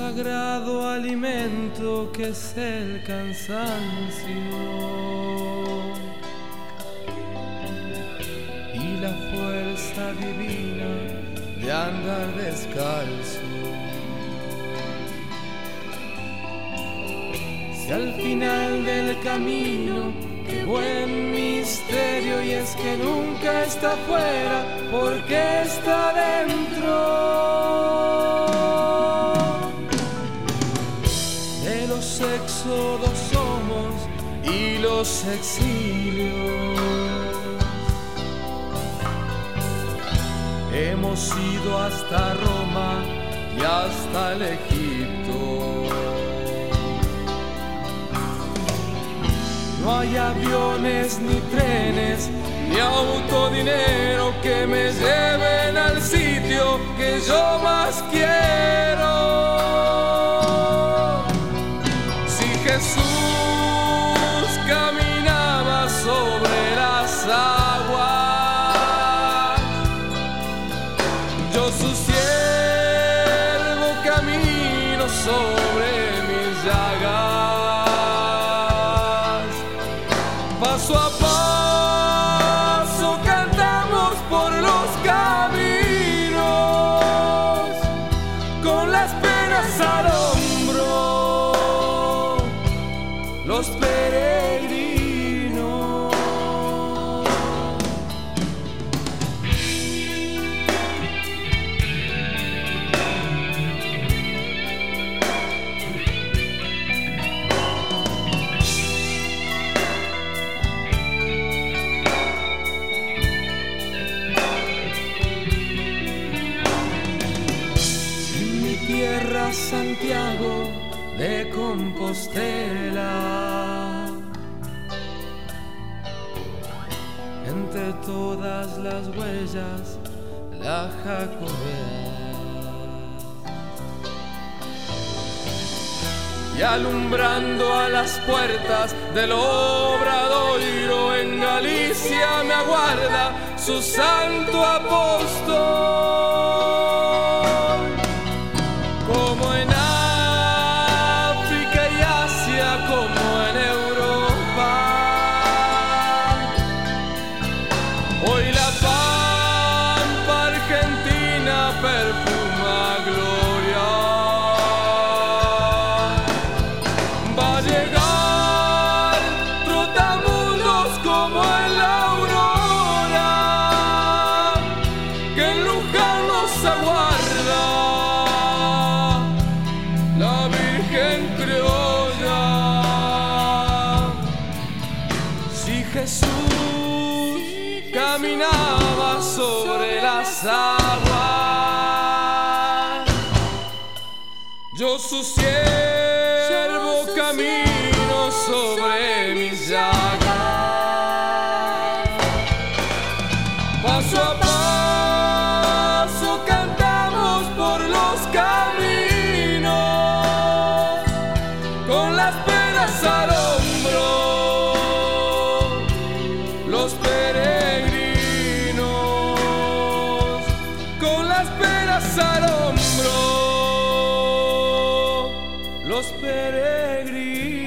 sagrado alimento que es el cansancio y la fuerza divina de andar descalzo. Si al final del camino, qué buen misterio, y es que nunca está afuera porque está dentro de los éxodos somos y los exilios. Hemos ido hasta Roma y hasta el Egipto. No hay aviones ni trenes ni autodinero que me lleven al sitio que yo más quiero. Si Jesús caminaba sobre las aguas, yo su siervo camino sobre mis llagas. Paso a paso cantamos por los caminos, con las penas al hombro, los peregrinos. Tierra Santiago de Compostela, entre todas las huellas la Jacobea, y alumbrando a las puertas del Obradoiro en Galicia me aguarda su santo apóstol. Como en África y Asia, como en Europa, hoy la pampa argentina perfuma gloria. Va a llegar trotamundos como en la aurora, que en Luján nos aguarda la Virgen criolla. Si Jesús caminaba sobre las aguas, yo su siervo camino sobre mis llagas. Paso a paso cantamos por los caminos, con las penas al hombro, los peregrinos, con las penas al hombro, los peregrinos.